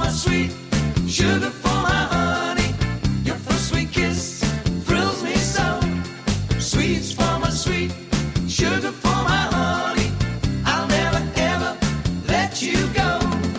my sweet, sugar for my honey. Your first sweet kiss thrills me so. Sweets for my sweet, sugar for my honey. I'll never ever let you go.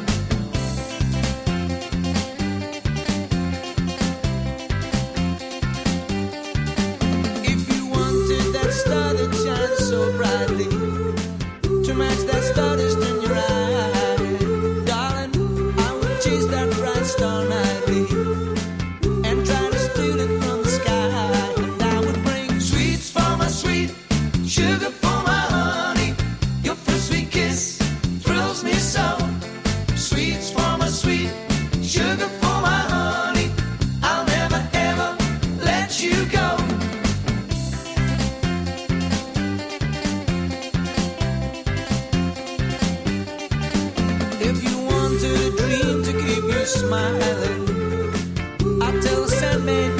If you wanted that star that shines so brightly to match that star that's in your eye, darling, I would chase that bright star nightly and try to steal it from the sky. And I would bring sweets for my sweet, sugar for my honey. Your first sweet kiss thrills me so. Sweets for my sweet, sugar for my honey. I'll never ever let you go. If you wanted a dream to keep you smiling, I'll tell the Sandman